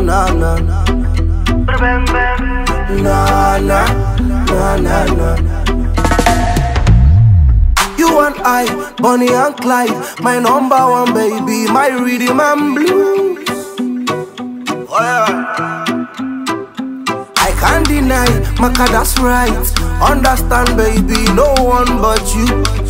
na na. Na na na na na. You and I, Bonnie and Clyde, my number one baby, my rhythm and blues. Oh, yeah. I can't deny, Maka, that's right. Understand, baby, no one but you.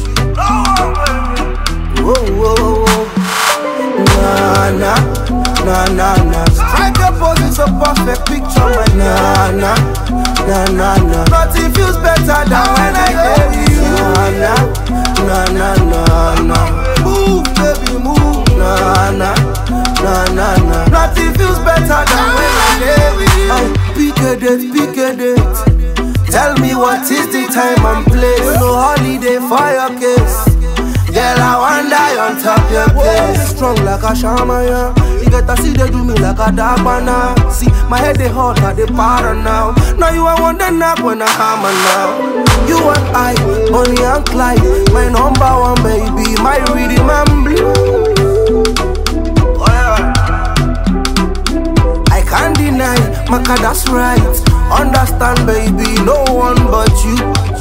Whoa, whoa, whoa. Na na na na na. Strike your pose, it's a perfect picture, my na na na na na. Nothing feels better than when I get you. Na na na na na. Move, baby, move. Na na na na na. Nothing feels better than when I get with you. Pick a date, pick a date. Tell me what is the time and place. No holiday for your case. Girl, I want die on top your case. Strong like a shaman, yeah. You get to see they do me like a dog banana. See, my head they hot, I they para now. Now you I want the knock when I hammer now. You and I, Bonnie and Clyde, my number one baby, my rhythm and blues. Oh, yeah. I can't deny, Maka, that's right. Understand, baby, no one but you.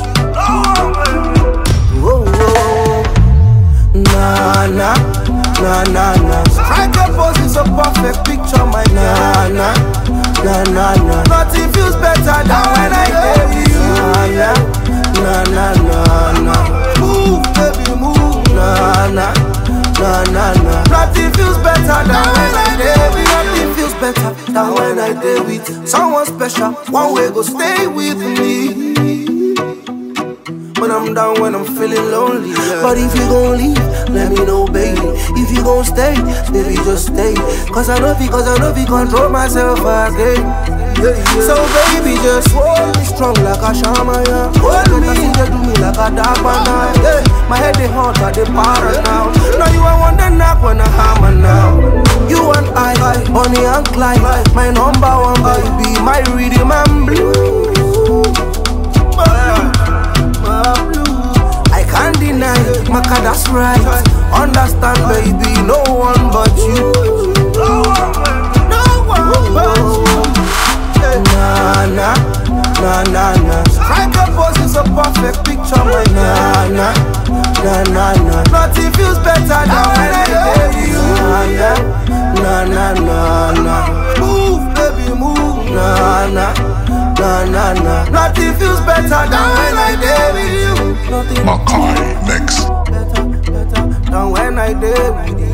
Whoa, whoa. Na na na na na. Strike a pose, it's a perfect picture, my na na na na na. Nothing feels better than when I get you. Na na na na na. Move, baby, move. Na na na na na. Nothing feels better than when I get with. Nothing feels better than when I get with someone special. One way go stay with me. When I'm down, when I'm feeling lonely, yeah. But if you gon' leave, let me know, baby. If you gon' stay, baby, just stay. Cause I know if control myself again. Yeah, yeah. So baby, just hold me strong like a shaman, yeah. Hold me, you do me like a dog banana, yeah. My head they hot, I they para now. Now you I want the knock when I hammer now. You and I, Bonnie and Clyde, my number one baby, my rhythm and blues. I can't deny, Maka, that's right. Understand, baby, no one but you. No one but you. Na na na na na. Strike a pose, it's a perfect picture, my na na na na na. Nothing feels better than when I get you. Na na na na. Move, baby, move. Na na na na na. Nothing feels better than when I get with you. Nothing Makai next. better than when I did with you.